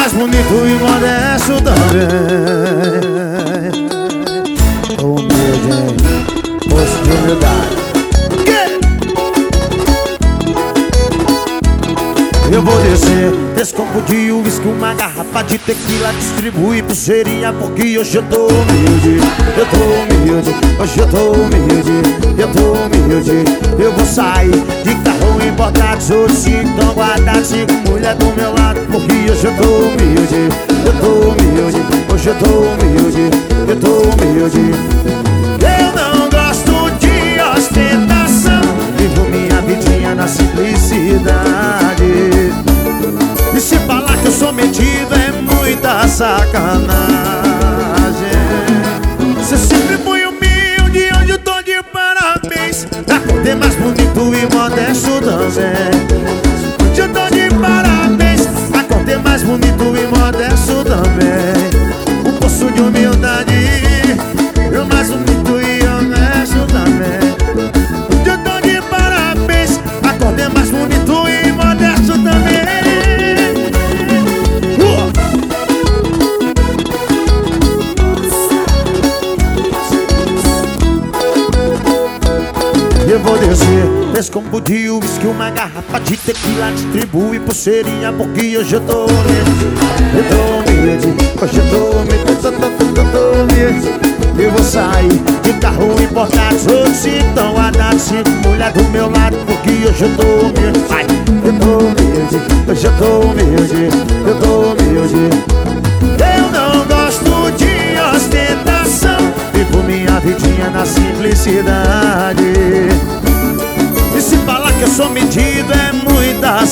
mais bonito e modesto também. Humilde, hein? Poço de humildade. Eu vou descer esse copo de uísque, uma garrafa de tequila, distribuir pulseirinha, porque hoje eu tô humilde. Eu tô humilde, hoje eu tô humilde. Eu tô humilde. Eu vou sair de carro importado, sou então guardado, cinco mulher do meu lado, porque hoje eu tô humilde. Eu tô humilde, hoje eu tô humilde. Eu tô humilde. Eu não gosto de ostentação, vivo minha vidinha na simplicidade. E se falar que eu sou metido é muita sacanagem. Você sempre foi humilde, hoje eu tô de parabéns. Pra poder mais bonito e modesto também. Hoje eu tô de parabéns. Pra poder mais bonito e modesto também. Um poço de humildade, eu mais bonito e honesto também. Hoje eu tô de parabéns. Pra poder mais bonito e modesto também. Eu vou descer esse copo de uísque, uma garrafa de tequila, distribui pulseirinha, porque hoje eu tô humilde. Eu tô humilde, hoje eu tô humilde. Eu vou sair de carro importado, outros então guardado, cinco mulher do meu lado, porque hoje eu tô humilde. Ai, eu tô humilde, hoje eu tô humilde. Eu tô humilde. Eu não gosto de ostentação, vivo minha vidinha na simplicidade. E se falar que eu sou medido é muita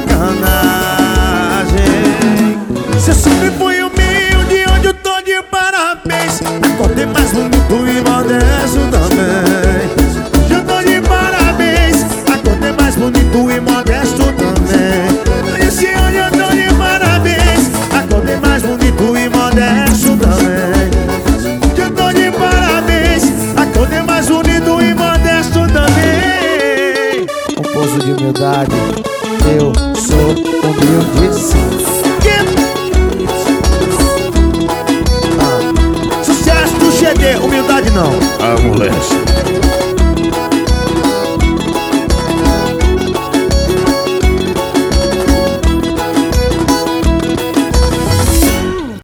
sacanagem. Você sempre foi humilde, hoje eu tô de parabéns. Acordei mais bonito e modesto também. Hoje eu tô de parabéns. Acordei mais bonito e modesto também. Esse hoje eu tô de parabéns. Acordei mais bonito e modesto também. Hoje eu tô de parabéns. Acordei mais bonito e modesto também. Um pouso de humildade, eu sou humilde sim. Sucesso do GD, humildade não. Ah, moleque.